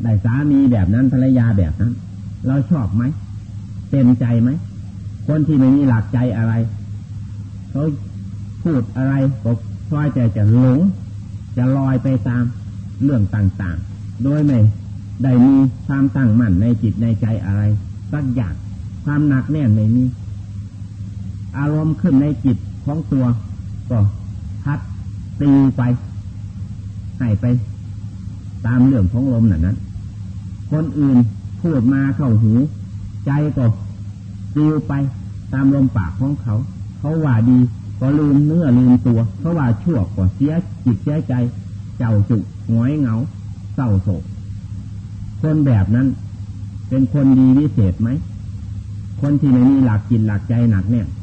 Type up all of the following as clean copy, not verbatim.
ได้สามีแบบนั้นภรรยาแบบนั้นเราชอบไหมเต็มใจไหมคนที่ไม่มีหลักใจอะไรเขาพูดอะไรก็พลอยแต่จะหลงจะลอยไปตามเรื่องต่างๆโดยไม่ได้มีความตั้งมั่นในจิตในใจอะไรสักอย่างความหนักแน่นไม่มีอารมณ์ขึ้นในจิตของตัวก็พัดปลิวไปให้ไปตามเรื่องของลมนั้นคนอื่นพูดมาเข้าหูใจก็ปลิวไปตามลมปากของเขาเขาว่าดีก็ลืมเนื้อลืมตัวเขาว่าชั่วก็เสียจิตเสียใจเจ้าจุกหงอยเหงาเศร้าโศกคนแบบนั้นเป็นคนดีวิเศษไหมคนที่ไม่มีหลักจิตหลักใจหนักเนี่ย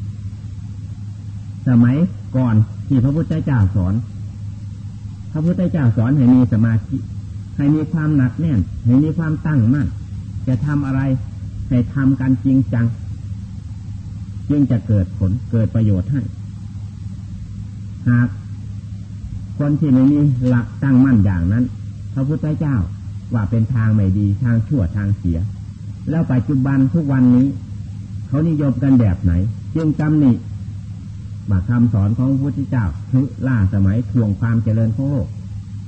สมัยก่อนที่พระพุทธเจ้าสอนพระพุทธเจ้าสอนให้มีสมาธิให้มีความหนักแน่นให้มีความตั้งมั่นจะทำอะไรให้ทำกันจริงจังจึงจะเกิดผลเกิดประโยชน์ให้หากคนที่ไม่มีหลักตั้งมั่นอย่างนั้นพระพุทธเจ้าว่าเป็นทางไม่ดีทางชั่วทางเสียแล้วปัจจุบันทุกวันนี้เขานิยมกันแบบไหนจึงจำหนิว่าคำสอนของพระพุทธเจ้าคือล่าสมัยทวงความเจริญของโลก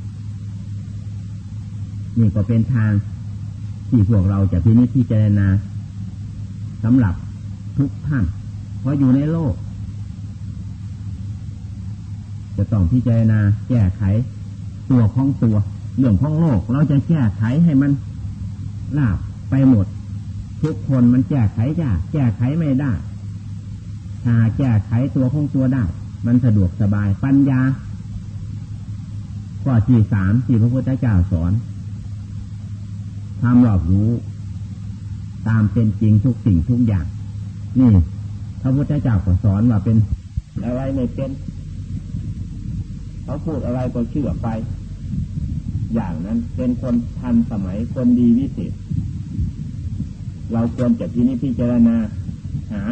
นี่ก็เป็นทางที่พวกเราจะพิจารณาสำหรับทุกท่านเพราะอยู่ในโลกจะต้องพิจารณาแก้ไขตัวของตัวเรื่องของโลกเราจะแก้ไขให้มันราบไปหมดทุกคนมันแก้ไขยากแก้ไขไม่ได้ถ้าแก้ไขตัวของตัวได้มันสะดวกสบายปัญญาข้อที่3ที่พระพุทธเจ้าสอนความรอบรู้ตามเป็นจริงทุกสิ่งทุกอย่างนี่พระพุทธเจ้าก็สอนว่าเป็นอะไรไม่เป็นเขาพูดอะไรก็เชื่อไปอย่างนั้นเป็นคนทันสมัยคนดีวิเศษเราควรจะพิจารณาหา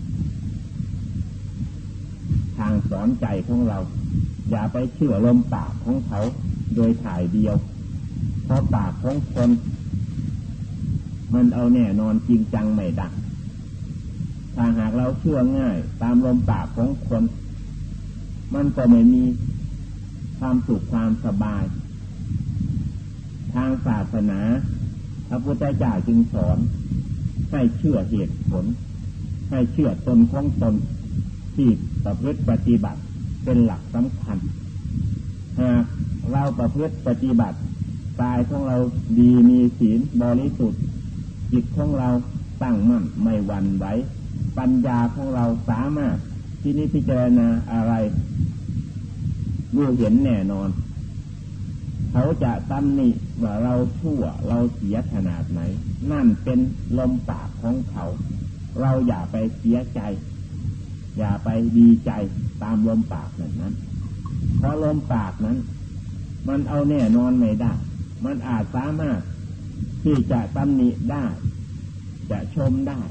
ทางสอนใจของเราอย่าไปเชื่อลมปากของเขาโดยถ่ายเดียวเพราะปากของคนมันเอาแน่นอนจริงจังไม่ได้ถ้าหากเราเชื่อง่ายตามลมปากของคนมันก็ไม่มีความสุขความสบายทางศาสนาพระพุทธเจ้าจึงสอนให้เชื่อเหตุผลให้เชื่อตนของตนที่ประพฤติปฏิบัติเป็นหลักสำคัญหากเราประพฤติปฏิบัติกายของเราดีมีศีลบริสุทธิ์จิตของเราตั้งมั่นไม่หวั่นไหวปัญญาของเราสามารถที่นี้พิจารณาอะไรรู้เห็นแน่นอนเขาจะตำหนิว่าเราชั่วเราเสียขนาดไหนนั่นเป็นลมปากของเขาเราอย่าไปเสียใจอย่าไปดีใจตามลมปากนั้นเพราะลมปากนั้นมันเอาแน่นอนไม่ได้มันอาจสามารถที่จะตำหนิได้จะชมได้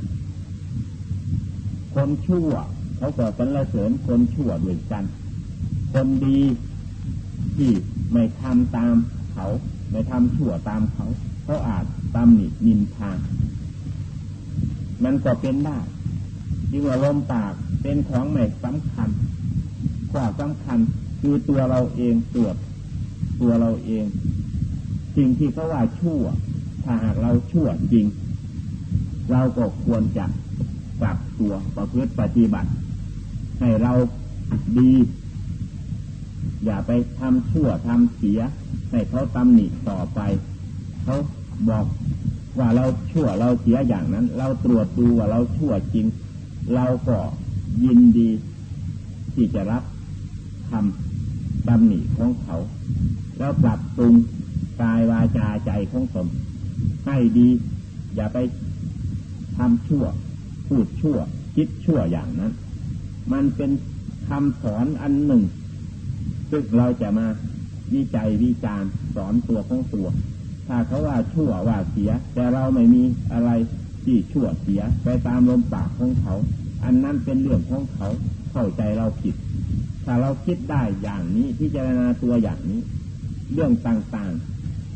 คนชั่วเขาก็สรรเสริญคนชั่วด้วยกันคนดีที่ไม่ทำตามเขาไม่ทำชั่วตามเขาเขาอาจตำหนินินทามันก็เป็นได้ยิ่งว่าลมปากเป็นของไม่สำคัญข้อสำคัญคือตัวเราเองตัวเราเองสิ่งที่เขาว่าชั่วถ้าหากเราชั่วจริงเราก็ควรจะปรับตัวประพฤติปฏิบัติให้เราดีอย่าไปทำชั่วทำเสียให้เขาตำหนิต่อไปเขาบอกว่าเราชั่วเราเสียอย่างนั้นเราตรวจดูว่าเราชั่วจริงเราก็ยินดีที่จะรับคำตำหนิของเขาแล้วปรับปรุงกายวาจาใจของตนให้ดีอย่าไปทำชั่วพูดชั่วคิดชั่วอย่างนั้นมันเป็นคำสอนอันหนึ่งซึ่งเราจะมาวิจัยวิจารณ์สอนตัวของตัวถ้าเขาว่าชั่วว่าเสียแต่เราไม่มีอะไรที่ชั่วเสียไปตามลมปากของเขาอันนั้นเป็นเรื่องของเขาเข้าใจเราผิดถ้าเราคิดได้อย่างนี้พิจารณาตัวอย่างนี้เรื่องต่างๆ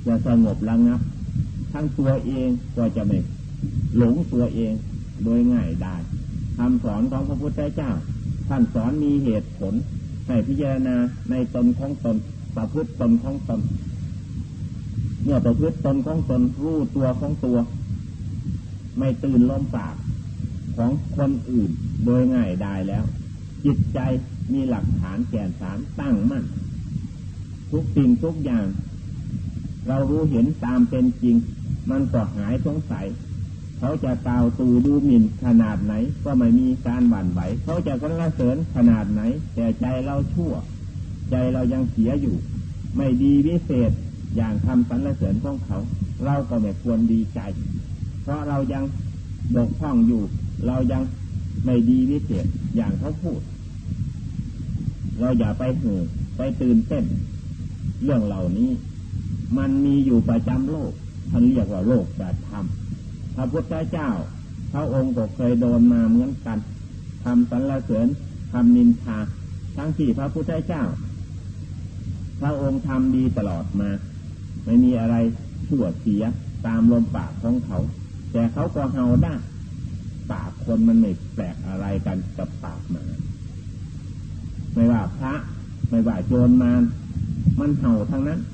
จะสงบระงับทั้งตัวเองก็จะไม่หลงตัวเองโดยง่ายได้คำสอนของพระพุทธเจ้าท่านสอนมีเหตุผลให้พิจารณาในตนของตนประพฤติตนของตนเมื่อประพฤติตนของตนรู้ตัวของตัวไม่ตื่นลมปากของคนอื่นโดยง่ายได้แล้วจิตใจมีหลักฐานแก่นสารตั้งมั่นทุกสิ่งทุกอย่างเรารู้เห็นตามเป็นจริงมันก็หายสงสัยเขาจะกล่าวตูดูหมิ่นขนาดไหนก็ไม่มีการหวั่นไหวเขาจะสรรเสริญขนาดไหนแต่ใจเราชั่วใจเรายังเสียอยู่ไม่ดีวิเศษอย่างคำสรรเสริญของเขาเราก็ไม่ควรดีใจเพราะเรายังบกพร่องอยู่เรายังไม่ดีวิเศษอย่างเขาพูดเราอย่าไปเห่อไปตื่นเต้นเรื่องเหล่านี้มันมีอยู่ประจำโลกท่านเรียกว่าโลกแบบธรรมพระพุทธเจ้าพระองค์ก็เคยโดนมาเหมือนกันทำสรรเสริญทำนินทาทั้งที่พระพุทธเจ้าพระองค์ทำดีตลอดมาไม่มีอะไรชั่วเสียตามลมปากของเขาแต่เขาก็เฮาได้ปากคนมันไม่แปลกอะไรกันกับปากหมาไม่ว่าพระไม่ว่าโจรมันเห่าทั้งนั้น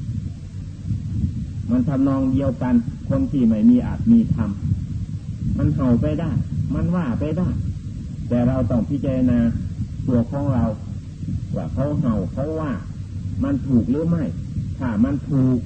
มันทำนองเดียวกันคนที่ไม่มีอาจมีธรรมมันเห่าไปได้มันว่าไปได้แต่เราต้องพิจารณาตัวของเราว่าเขาเห่าเขาว่ามันถูกหรือไม่ถ้ามันถูก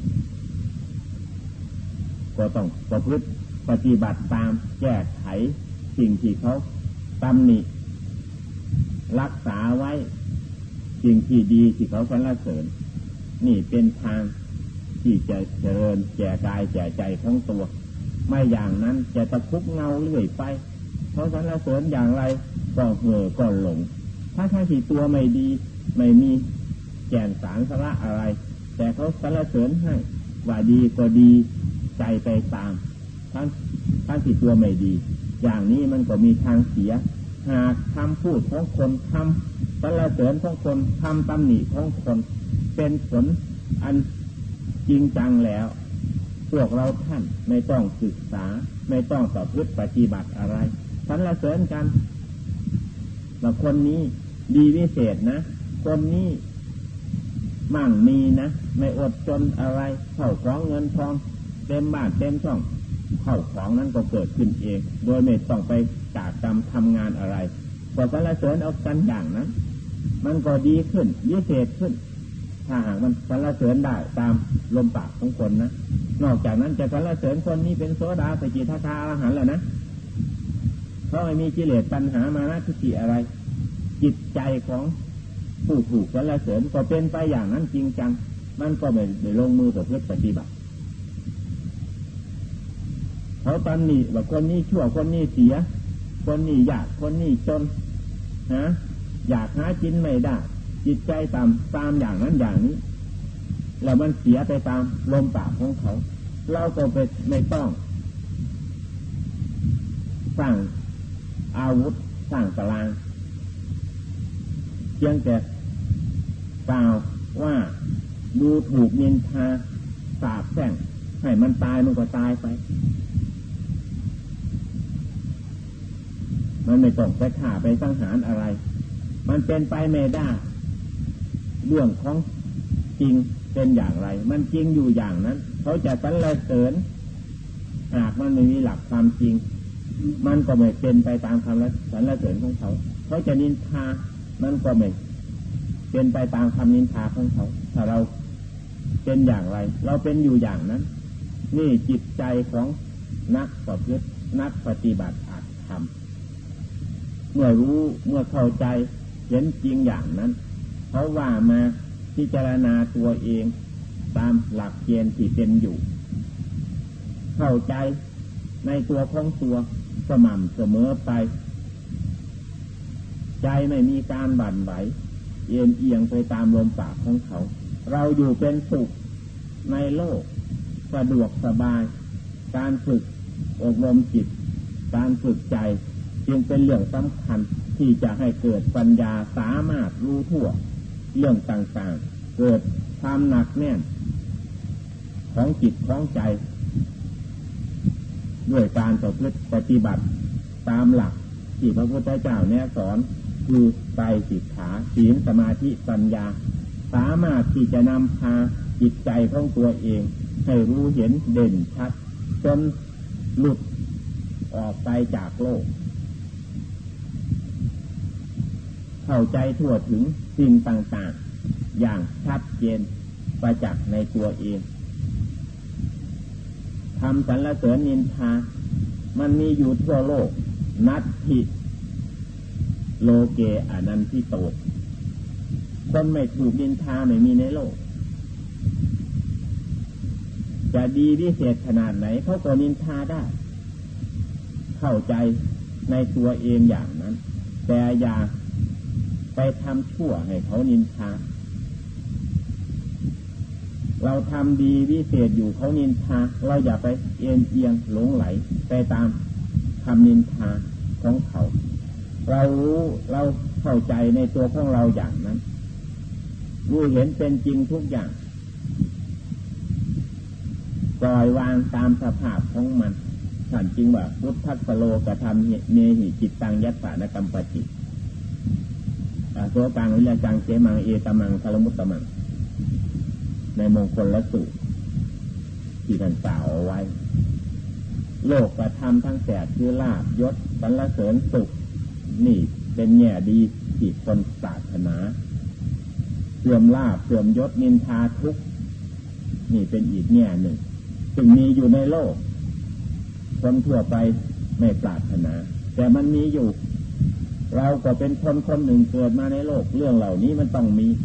ก็ต้องประพฤติปฏิบัติตามแก้ไขสิ่งที่เขาตำหนิรักษาไว้สิ่งที่ดีที่เขาสรรเสริญนี่เป็นทางที่จะเจริญแก่กายแก่ใจของตัวไม่อย่างนั้นจะตะคุบเงาเรื่อยไปเขาสรรเสริญอย่างไรก็เห่อก็หลงถ้าที่ตัวไม่ดีไม่มีแก่นสารสาระอะไรแต่เขาสรรเสริญให้ว่าดีก็ดีใจไปตามทั้งที่ตัวไม่ดีอย่างนี้มันก็มีทางเสียหากคำพูดของคนทำสรรเสริญของคนทำตำหนิของคนเป็นผลอันจริงจังแล้วพวกเราท่านไม่ต้องศึกษาไม่ต้องประพฤติปฏิบัติอะไรสรรเสริญกันว่าคนนี้ดีวิเศษนะคนนี้มั่งมีนะไม่อดจนอะไรเข้าของเงินทองเต็มบ้านเต็มช่องเข้าของนั้นก็เกิดขึ้นเองโดยไม่ต้องไปจากกรรมทำงานอะไรก็สรรเสริญเอากันอย่างนั้นมันก็ดีขึ้นวิเศษขึ้นถ้าหากมันสรรเสริญได้ตามลมปากของคนนะนอกจากนั้นจะสรรเสริญคนนี้เป็นโสดาสกิทาคาอรหันต์แล้วนะเพราะไม่มีกิเลสตัณหามานะทิฏฐิอะไรจิตใจของผู้ถูกสรรเสริญก็เป็นไปอย่างนั้นจริงจังมันก็ไม่ได้ลงมือประพฤติปฏิบัติเขาตำหนิว่าคนนี้ชั่วคนนี้เสียคนนี้ยากคนนี้จนอยากหากินไม่ได้จิตใจตามอย่างนั้นอย่างนี้แล้วมันเสียไปตามลมปากของเขาเราก็ไม่ต้องสร้างอาวุธสร้างตารางเพียงแต่กล่าวว่าดูถูกนินทาสาปแช่งให้มันตายมันก็ตายไปมันไม่ต้องไปฆ่าไปสังหารอะไรมันเป็นไปไม่ได้เรื่องของจริงเป็นอย่างไรมันจริงอยู่อย่างนั้นเขาจะสรรเสริญหากมันไม่มีหลักความจริงมันก็ไม่เป็นไปตามคำสรรเสริญของเขาเขาจะนินทามันก็ไม่เป็นไปตามคำนินทาของเขาถ้าเราเป็นอย่างไรเราเป็นอยู่อย่างนั้นนี่จิตใจของนักประพฤตินักปฏิบัติอาจทำเมื่อรู้เมื่อเข้าใจเห็นจริงอย่างนั้นเขาว่ามาพิจารณาตัวเองตามหลักเกณฑ์ที่เป็นอยู่เข้าใจในตัวของตัวสม่ำเสมอไปใจไม่มีการบั่นไหวเอียงไปตามลมปากของเขาเราอยู่เป็นสุขในโลกสะดวกสบายการฝึกอบรมจิตการฝึกใจจึงเป็นเรื่องสำคัญที่จะให้เกิดปัญญาสามารถรู้ทั่วเรื่องต่างๆเกิดความหนักแน่นพของจิตของใจด้วยการประพฤติปฏิบัติตามหลักที่พระพุทธเจ้าแนะสอนคือไตรสิกขาศีลสมาธิปัญญาสามารถที่จะนำพาจิตใจของตัวเองให้รู้เห็นเด่นชัดจนหลุดออกไปจากโลกเข้าใจทั่วถึงสิ่งต่างๆอย่างชัดเจนประจักษ์ในตัวเองคำสรรเสริญนินทามันมีอยู่ทั่วโลกนัตถิโลเกอนันทิโตคนไม่ถูกนินทาไม่มีในโลกจะดีวิเศษขนาดไหนเขาก็นินทาได้เข้าใจในตัวเองอย่างนั้นแต่อย่าไปทำชั่วให้เขานินทาเราทำดีวิเศษอยู่เขานินทาเราอย่าไปเอียงหลงไหลไปตามคำนินทาของเขาเรารู้เราเข้าใจในตัวของเราอย่างนั้นรู้เห็นเป็นจริงทุกอย่างปล่อยวางตามสภาพของมันท่านจริงว่าพุทธัสสโลกธรรมเนหิจิตตังยัสสานกัมปจิโสกังวิริจังเสมังเอตมังคารมุตตมังในมงคลละสูตรที่ท่านกล่าวเอาไว้โลกกระทำทั้งแปดคือลาภยศสรรเสริญสุขนี่เป็นแง่ดีที่คนปรารถนาเสื่อมลาภเสื่อมยศนินทาทุกข์นี่เป็นอีกแง่หนึ่งซึ่งมีอยู่ในโลกคนทั่วไปไม่ปรารถนาแต่มันมีอยู่เราก็เป็นคนหนึ่งเกิดมาในโลกเรื่องเหล่านี้มันต้องมี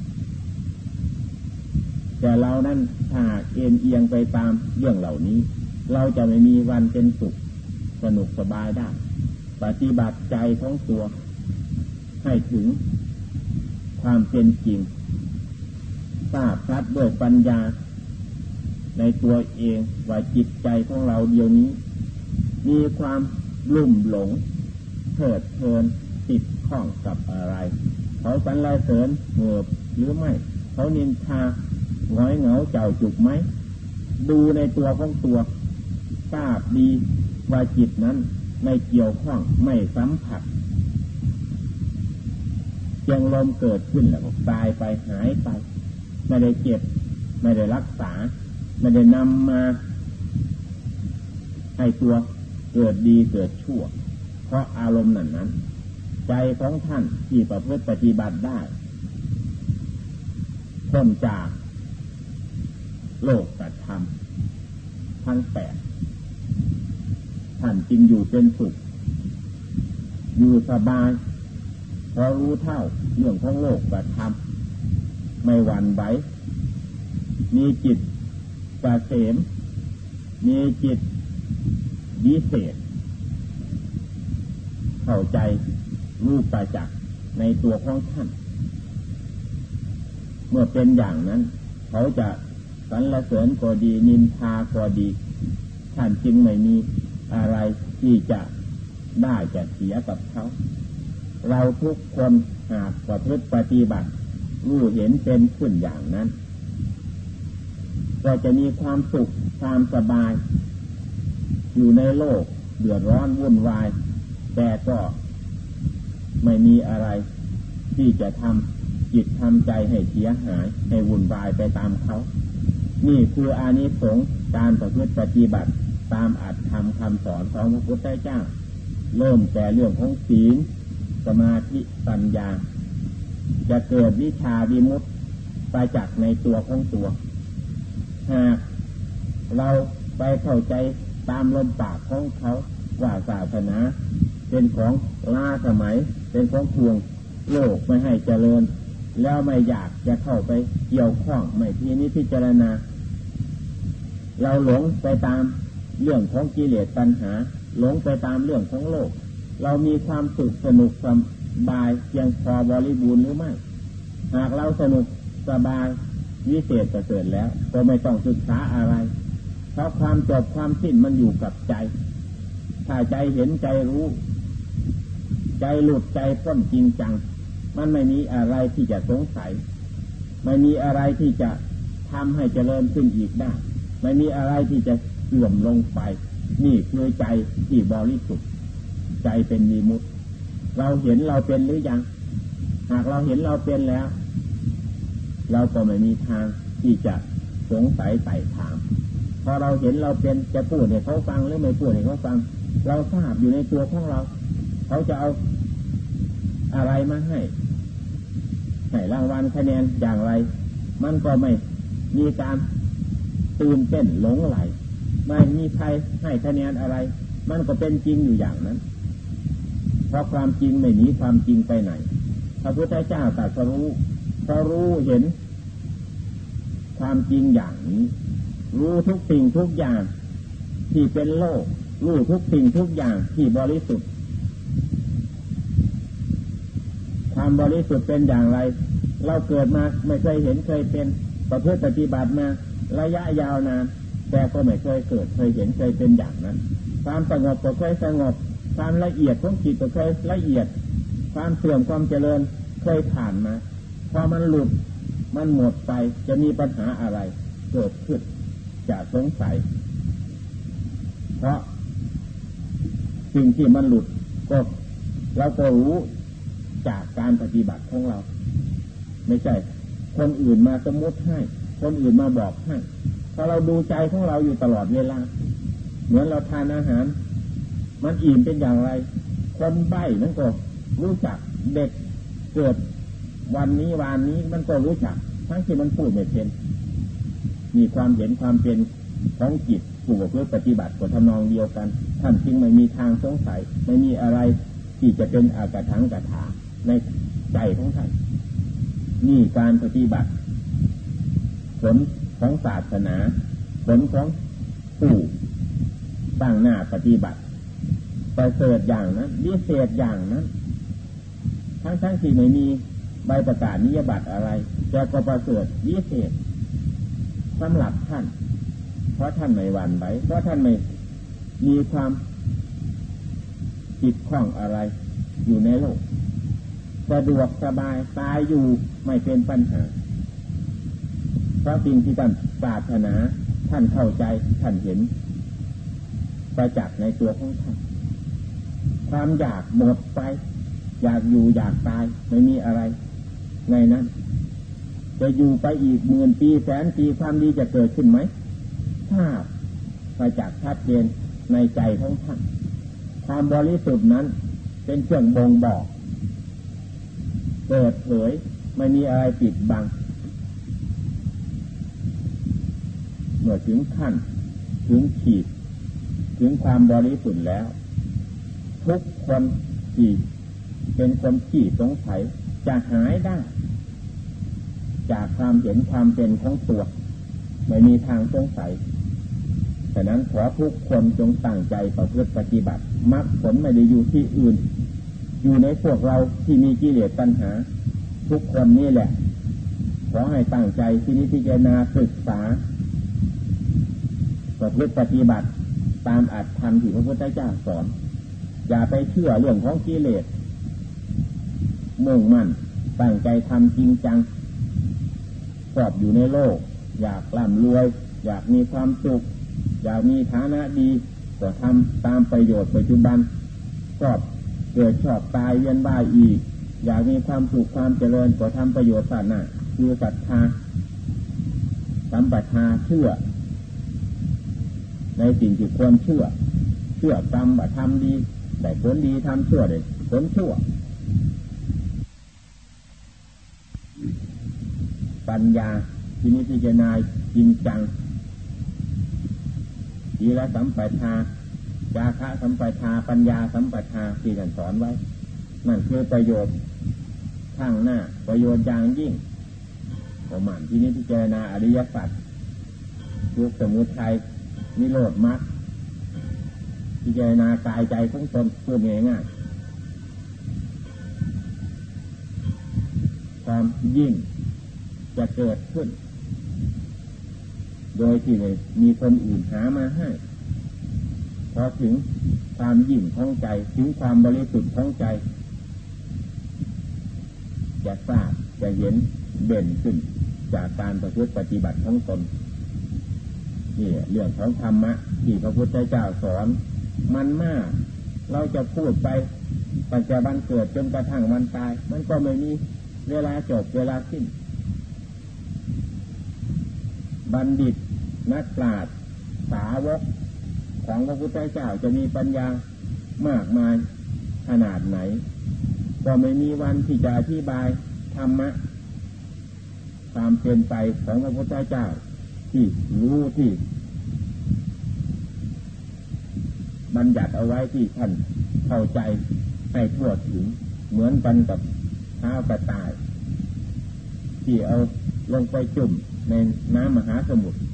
แต่เรานั้นถ้าเอียงไปตามเรื่องเหล่านี้เราจะไม่มีวันเป็นสุขสนุกสบายได้ปฏิบัติใจของตัวให้ถึงความเป็นจริงทราบชัดด้วยปัญญาในตัวเองว่าจิตใจของเราเดี๋ยวนี้มีความลุ่มหลงเพลิดเพลินติดข้องกับอะไรเขาสรรเสริญเหิบหรือไม่เขานินทาหงอยเหงาเจ้าจุกไหมดูในตัวของตัวทราบดีว่าจิตนั้นไม่เกี่ยวข้องไม่สัมผัสเพียงลมเกิดขึ้นแล้วก็ตายไปหายไปไม่ได้เก็บไม่ได้รักษาไม่ได้นำมาให้ตัวเกิดดีเกิดชั่วเพราะอารมณ์นั้นใจของท่านที่ประพฤติปฏิบัติได้พ้นจากโลกกธรรมทั้งแปดท่านจึงอยู่เป็นสุขอยู่สบายเพราะรู้เท่าเรื่องของโลกกธรรมไม่หวั่นไหวมีจิตเกษมมีจิตวิเศษเข้าใจรู้ประจักษ์ในตัวของท่านเมื่อเป็นอย่างนั้นเขาจะสรรเสริญก็ดีนินทาก็ดีท่านจึงไม่มีอะไรที่จะได้จะเสียกับเขาเราทุกคนหากประพฤติปฏิบัติรู้เห็นเป็นขึ้นอย่างนั้นก็จะมีความสุขความสบายอยู่ในโลกเดือดร้อนวุ่นวายแต่ก็ไม่มีอะไรที่จะทำจิตทำใจให้เสียหายให้วุ่นวายไปตามเขานี่คืออานิสงส์การประพฤติปฏิบัติตามอัตถธรรมคำสอนของพระพุทธเจ้าเริ่มแต่เรื่องของศีลสมาธิปัญญาจะเกิดวิชาวิมุตติไปจากในตัวของตัวหากเราไปเข้าใจตามลมปากของเขาว่าศาสนาเป็นของล้าสมัยเป็นของทวงโลกไม่ให้เจริญแล้วไม่อยากจะเข้าไปเกี่ยวข้องไม่ทีนี้พิจารณาเราหลงไปตามเรื่องของกิเลสตัณหาหลงไปตามเรื่องของโลกเรามีความสุขสนุกสบายเพียงพอบริบูรณ์หรือไม่หากเราสนุกสบายวิเศษเกิดแล้วก็ไม่ต้องศึกษาอะไรเพราะความจบความสิ้นมันอยู่กับใจถ้าใจเห็นใจรู้ใจหลุดใจพ้นจริงจังมันไม่มีอะไรที่จะสงสัยไม่มีอะไรที่จะทำให้เจริญขึ้นอีกได้ไม่มีอะไรที่จะเสื่อมลงไปนี่คือใจที่บริสุทธิ์ใจเป็นวิมุตติเราเห็นเราเป็นหรือยังหากเราเห็นเราเป็นแล้วเราก็ไม่มีทางที่จะสงสัยไต่ถามพอเราเห็นเราเป็นจะพูดให้เขาฟังหรือไม่พูดให้เขาฟังเราทราบอยู่ในตัวของเราเขาจะเอาอะไรมาให้รางวัลคะแนนอย่างไรมันก็ไม่มีการตื่นเต้นหลงไหลไม่มีใครให้คะแนนอะไรมันก็เป็นจริงอยู่อย่างนั้นเพราะความจริงไม่หนีความจริงไปไหนพระพุทธเจ้าตรัสรู้พอรู้เห็นความจริงอย่างนี้รู้ทุกสิ่งทุกอย่างที่เป็นโลกรู้ทุกสิ่งทุกอย่างที่บริสุทธิ์ความบริสุทธิ์เป็นอย่างไรเราเกิดมาไม่เคยเห็นเคยเป็นประพฤติปฏิบัติมาระยะยาวนานแต่ก็ไม่เคยเกิดเคยเห็นเคยเป็นอย่างนั้นความสงบก็เคยสงบความละเอียดของจิตก็เคยละเอียดความเสื่อมความเจริญเคยผ่านมาพอมันหลุดมันหมดไปจะมีปัญหาอะไรเกิดขึ้นจะสงสัยเพราะสิ่งที่มันหลุดก็เราก็รู้จากการปฏิบัติของเราไม่ใช่คนอื่นมาสมมติให้คนอื่นมาบอกให้พอเราดูใจของเราอยู่ตลอดเวลาเหมือนเราทานอาหารมันอิ่มเป็นอย่างไรคนใบ้นั่นก็รู้จักเด็กเกิดวันนี้วันนี้มันก็รู้จักทั้งที่มันพูดไม่เป็นมีความเห็นความเป็นของจิตผู้ประพฤติปฏิบัติก็ทำนองเดียวกันท่านจึงไม่มีทางสงสัยไม่มีอะไรที่จะเป็นอากถังกถาในใจของท่านนี่การปฏิบัติผลของศาสนาผลของผู้ตั้งหน้าปฏิบัติประเสริฐอย่างนั้นวิเศษอย่างนั้นทั้งที่ไม่มีใบประกาศนิยบัตรอะไรแต่ก็ประเสริฐวิเศษสำหรับท่านเพราะท่านไม่หวั่นไหวเพราะท่านไม่มีความจิตคล่องอะไรอยู่ในโลกสะดวกสบายตายอยู่ไม่เป็นปัญหาเพราะสิ่งที่ท่านปรารถนาท่านเข้าใจท่านเห็นประจักษ์ในตัวของท่านความอยากหมดไปอยากอยู่อยากตายไม่มีอะไรในนั้นจะอยู่ไปอีกหมื่นปีแสนปีความดีจะเกิดขึ้นไหมถ้าประจักษ์ชัดเจนในใจของท่านความบริสุทธิ์นั้นเป็นเครื่องบ่งบอกเปิดเผยไม่มีอะไรปิดบังเมื่อถึงขั้นถึงขีดถึงความบริสุทธิ์แล้วทุกคนที่เป็นคนขี้สงสัยจะหายได้จากความเห็นความเป็นของตัวไม่มีทางสงสัยฉะนั้นขอทุกคนจงตั้งใจประพฤติปฏิบัติมรรคผลไม่ได้อยู่ที่อื่นอยู่ในพวกเราที่มีกิเลสตัณหาทุกคนนี่แหละขอให้ตั้งใจที่นี้พิจารณาศึกษาประพฤติปฏิบัติตามอัตธรรมที่พระพุทธเจ้าสอนอย่าไปเชื่อเรื่องของกิเลสมุ่งมั่นตั้งใจทำจริงจังชอบอยู่ในโลกอยากร่ำรวยอยากมีความสุขอยากมีฐานะดีก็ทำตามประโยชน์ปัจจุบันชอบเกิดชอบตายเวียนว่ายอีกอยากมีความสุขความเจริญก็ทำประโยชน์ศาสนาคือศรัทธาสัมปทาเชื่อในสิ่งที่ควรเชื่อกรรมว่าทำดีได้ผลดีทำชั่วได้ผลชั่วปัญญาที่นี้พิจารณาจริงจังศีลสัมปทาจาคะสัมปทาปัญญาสัมปทาที่ท่านสอนไว้นั่นคือประโยชน์ข้างหน้าประโยชน์อย่างยิ่งของมันที่นี้พิจารณาอริยสัจทุกข์สมุทัยนิโรธมรรคพิจารณากายใจของตนพูดง่ายๆความยิ่งจะเกิดขึ้นโดยที่ไม่มีคนอื่นหามาให้พอถึงความยิ่งของใจถึงความบริสุทธิ์ของใจจะทราบจะเห็นเด่นขึ้นจากการประพฤติปฏิบัติของตนนี่เรื่องของธรรมะที่พระพุทธเจ้าสอนมันมากเราจะพูดไปตั้งแต่วันเกิดจนกระทั่งวันตายมันก็ไม่มีเวลาจบเวลาสิ้นบัณฑิตนักปราชญ์สาวกของพระพุทธเจ้าจะมีปัญญามากมายขนาดไหนก็ไม่มีวันที่จะอธิบายธรรมะตามเป็นไปของพระพุทธเจ้าที่รู้ที่บัญญัติเอาไว้ที่ท่านเข้าใจให้ทั่วถึงเหมือนกันกับเท้ากระต่ายที่เอาลงไปจุ่มในน้ำมหาสมุทร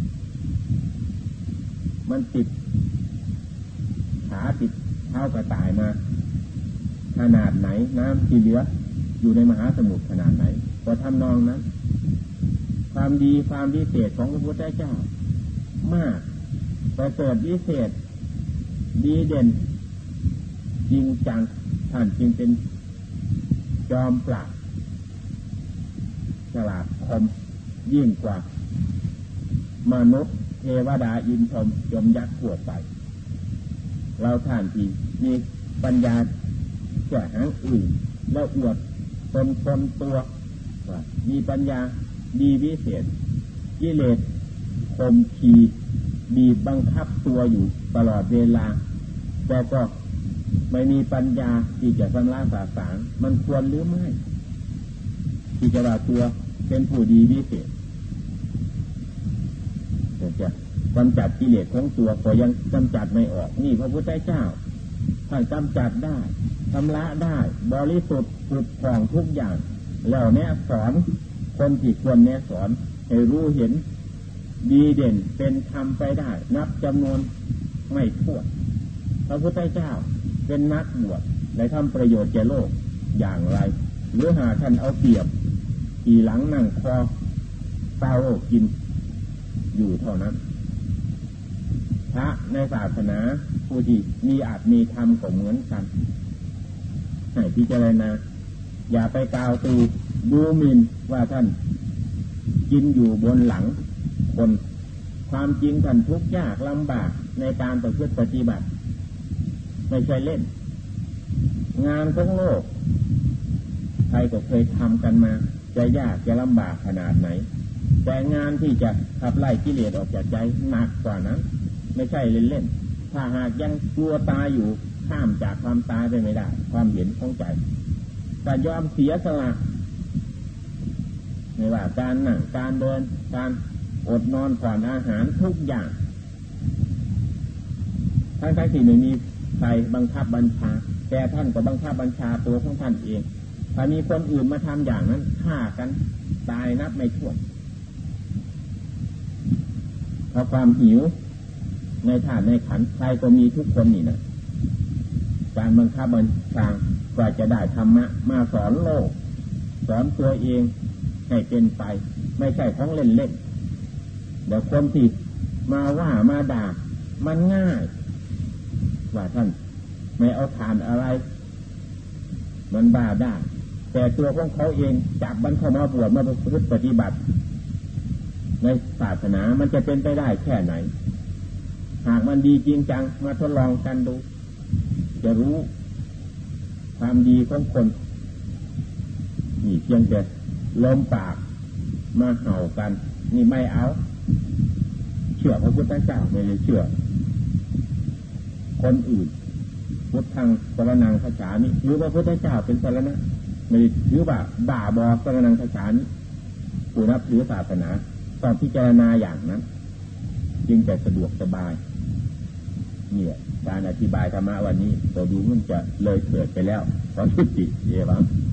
มันติดขาติดเท้ากระต่ายมาขนาดไหนน้ำที่เหลืออยู่ในมหาสมุทรขนาดไหนก็ทำนองนั้นความดีความพิเศษของพระพุทธเจ้ามากประเสริฐวิเศษดีเด่นจริงจังท่านจึงเป็นจอมปราชญ์ฉลาดคมยิ่งกว่ามนุษย์เทวดาอินทร์ยมยักษ์ทั่วไปเราท่านที่มีปัญญาแก่หางอื่นแล้วอวดตนตัวมีปัญญาดีวิเศษกิเลสข่มขีบีบบังคับตัวอยู่ตลอดเวลาแต่ก็ไม่มีปัญญาที่จะชำระสาสางมันควรหรือไม่ที่จะว่าตัวเป็นผู้ดีวิเศษจะกำจัดกิเลสของตัวก็ยังกำจัดไม่ออกนี่พระพุทธเจ้าท่านกำจัดได้ชำระได้บริสุทธิ์ผุดผ่องทุกอย่างแล้วแนะสอนคนที่ควรแนะสอนให้รู้เห็นดีเด่นเป็นธรรมไปได้นับจำนวนไม่ถ้วนพระพุทธเจ้าเป็นนักบวชได้ทำประโยชน์แก่โลกอย่างไรหรือหาท่านเอาเปรียบขี่หลังนั่งคอเตากินอยู่เท่านั้นพระในศาสนาผู้ที่มีอาจมีธรรมก็เหมือนกันให้พิจารณาอย่าไปกล่าวตูดูหมิ่นว่าท่านกินอยู่บนหลังคนความจริงท่านทุกข์ยากลำบากในการประพฤติปฏิบัติไม่ใช่เล่นงานของโลกใครก็เคยทำกันมาจะยากจะลำบากขนาดไหนแต่งานที่จะขับไล่กิเลสออกจากใจหนักกว่านั้นไม่ใช่เล่นๆถ้าหากยังกลัวตายอยู่ข้ามจากความตายไปไม่ได้ความเห็นของใจแต่ยอมเสียสละไม่ว่าการนั่งการเดินการอดนอนก่อนอาหารทุกอย่างทั้งที่ไม่มีใครบังคับบัญชาแต่ท่านก็บังคับบัญชาตัวของท่านเองถ้ามีคนอื่นมาทำอย่างนั้นฆ่ากันตายนับไม่ถ้วนเพราะความหิวในธาตุในขันธ์ใครก็มีทุกคนนี่นะการบังคับบัญชากว่าจะได้ธรรมะมาสอนโลกสอนตัวเองให้เป็นไปไม่ใช่ของเล่นๆเดี๋ยวคนที่มาว่ามาด่ามันง่ายว่าท่านไม่เอาทานอะไรมันบ้าได้แต่ตัวของเขาเองจับมันเข้ามาบวชมาประพฤติปฏิบัติในศาสนามันจะเป็นไปได้แค่ไหนหากมันดีจริงจังมาทดลองกันดูจะรู้ความดีของคนนี่เพียงแต่ลมปากมาเห่ากันนี่ไม่เอาเชื่อพระพุทธเจ้าไม่ได้เชื่อคนอื่นพุทธังสรณังคัจฉามิหรือว่าพระพุทธเจ้าเป็นสรณะไม่ได้ถือว่าบ้าบอสรณังคัจฉามิผู้นับถือศาสนาต้องพิจารณาอย่างนั้นจึงจะสะดวกสบายเนี่ยการอธิบายธรรมะวันนี้ตัวดูมันจะเลยเถิดไปแล้วขอยุติเอวัง